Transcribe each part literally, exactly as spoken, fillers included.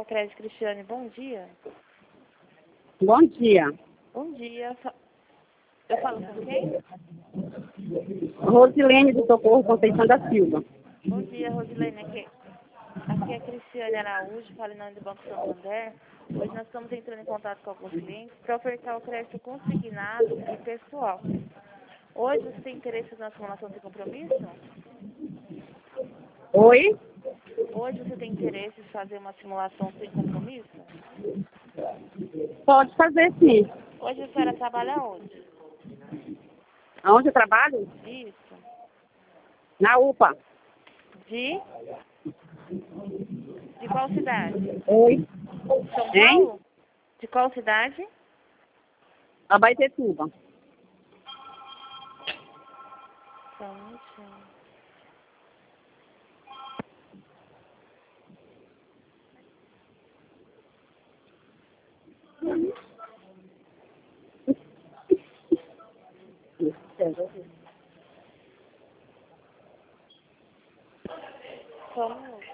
Crédito Cristiane, bom dia. Bom dia. Bom dia. Eu falo com quem? Rosilene do Socorro Conceição da Silva. Bom dia, Rosilene. Aqui, aqui é a Cristiane Araújo, falo em nome do Banco Santander. Hoje nós estamos entrando em contato com alguns clientes para ofertar o crédito consignado e pessoal. Hoje você tem interesse na simulação sem compromisso? Oi? Hoje você tem interesse em fazer uma simulação sem compromisso? Pode fazer, sim. Hoje a senhora trabalha onde? Aonde eu trabalho? Isso. Na U P A. De? De qual cidade? Oi? São Hein? Paulo? De qual cidade? Abaetetuba. Só um minutinho. Só um minuto.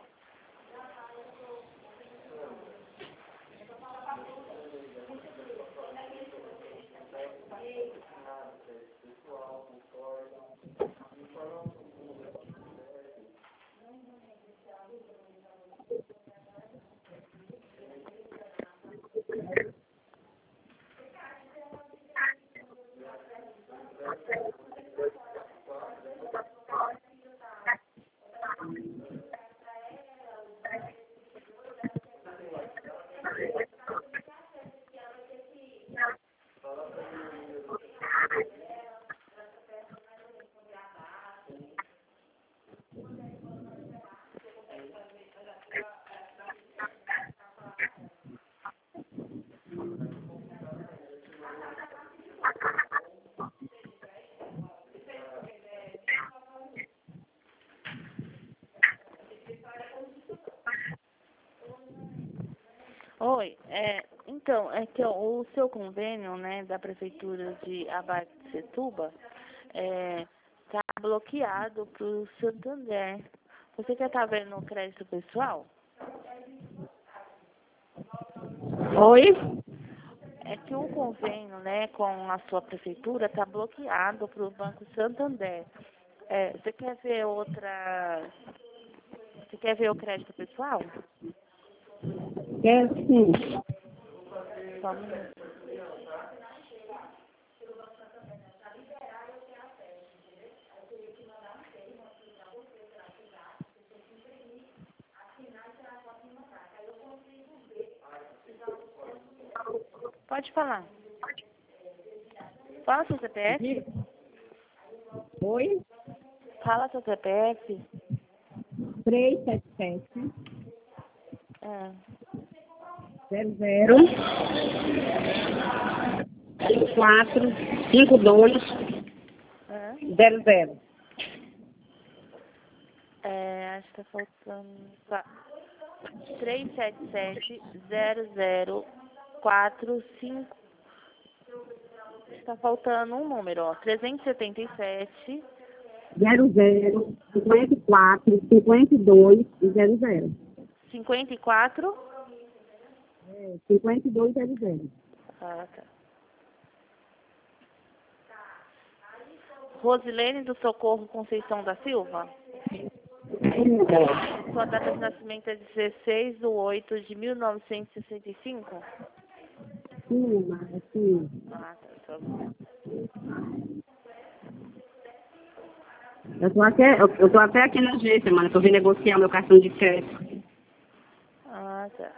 Oi, é, então, é que o, o seu convênio, né, da Prefeitura de Abaetetuba é, tá bloqueado para o Santander. Você quer estar vendo o crédito pessoal? Oi? É que o convênio, né, com a sua prefeitura está bloqueado para o Banco Santander. É, você quer ver outra... Você quer ver o crédito pessoal? Quero sim. Só um minuto. Pode falar. Fala seu C P F. Oi? Fala seu C P F. três sete sete É. zero zero quatro cinco dois É. zero zero. É, acho que tá faltando... Tá. três sete sete zero zero quatro cinco. Está faltando um número, ó. trezentos e setenta e sete. zero zero cinquenta e quatro cinquenta e dois zero zero. cinquenta e quatro. É, cinquenta e dois zero zero. Ah, tá. Rosilene do Socorro Conceição da Silva. Sua data de nascimento é dezesseis de oito de mil novecentos e sessenta e cinco? Sim, mas sim. Ah, tá. Só um momento. Eu tô até, eu, eu tô até aqui na agência, mano, que eu vim negociar meu cartão de crédito. Ah, tá.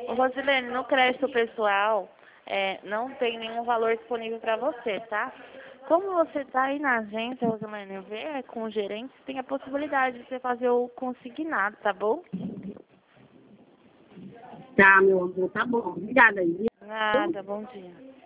Ô, Rosilene, no crédito pessoal, é, não tem nenhum valor disponível para você, tá? Como você está aí na agência, Rosilene, vê com o gerente, tem a possibilidade de você fazer o consignado, tá bom? Tá, meu amor, tá bom. Obrigada aí. Nada, bom dia.